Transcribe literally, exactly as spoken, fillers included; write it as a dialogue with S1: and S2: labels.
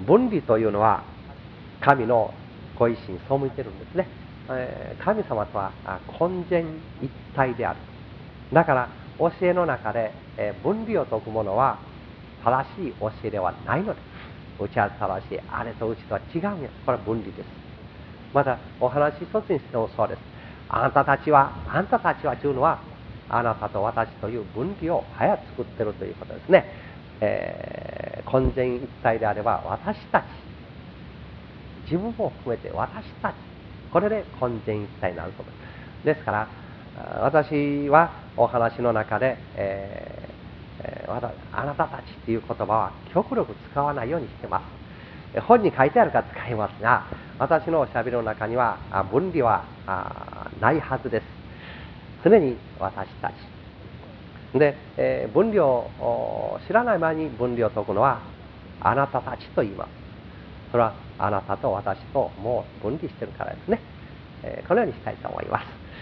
S1: 分離というのは神のご意志に背いてるんですね。えー神様とはあ混然一体である。だから教えの中で、えー分離を説くものは正しい教えではないのです。うちは正しい、あれとうちとは違うんや。これは分離です。またお話一つにしてもそうです。あなたたちは、あなたたちはというのは、あなたと私という分離を早く作っているということですね。えー混然一体であれば私たち、自分も含めて私たち、これで混然一体になると思います。ですから私はお話の中で、えーえーあなたたちという言葉は極力使わないようにしてます。本に書いてあるから使いますが、私のおしゃべりの中には分離はないはずです。常に私たちで、えー分離を知らない前に分離を説くのはあなたたちと言います。それはあなたと私ともう分離してるからですね。えーこのようにしたいと思います。